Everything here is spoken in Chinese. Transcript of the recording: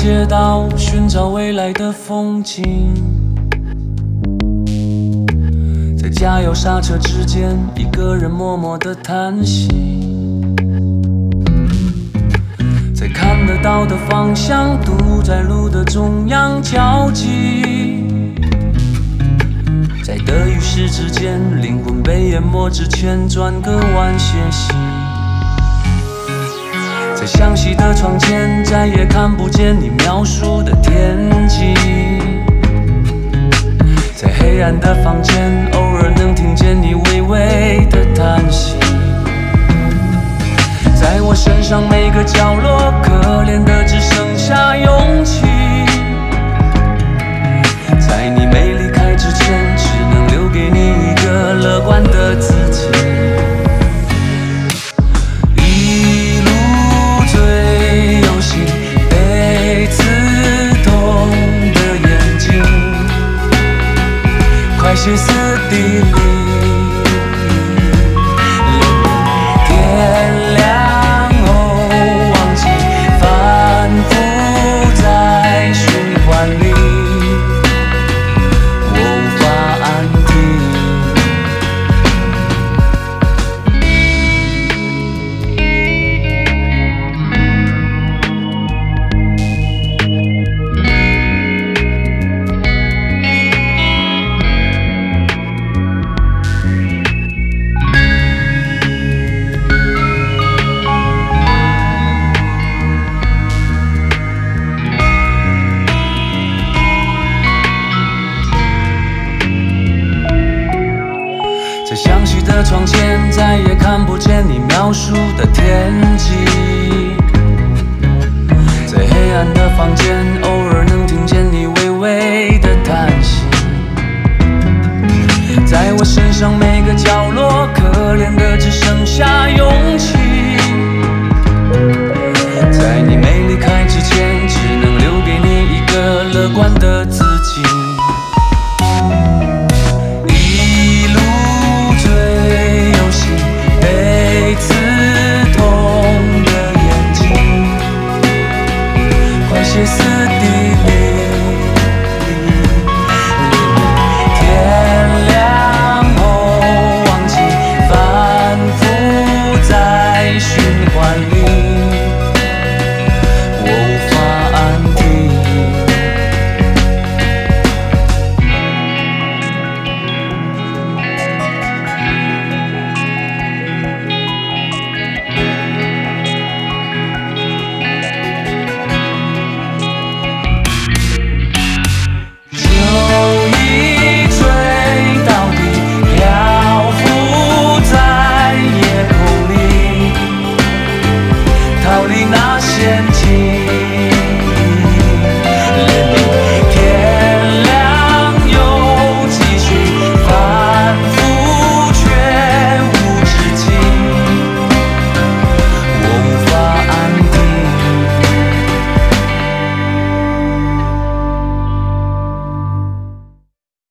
街道寻找未来的风景，在加油刹车之间，一个人默默地叹息，在看得到的方向，堵在路的中央交集，在得与失之间，灵魂被淹没之前，转个弯歇息。在相隙的窗前，再也看不见你描述的天际。在黑暗的房间，偶尔能听见你微微的叹息。在我身上每个角落，可怜的只剩下勇气。在你没离开之前，只能留给你一个乐观的自己。歇斯底里，天亮后忘记，反复在循环里，我无法安在相隙的窗前，再也看不见你描述的天际。在黑暗的房间，偶尔能听见你微微的叹息。在我身上每个角落，可怜的只剩下勇气。在你没离开之前，只能留给你一个乐观的自己。歇斯底里。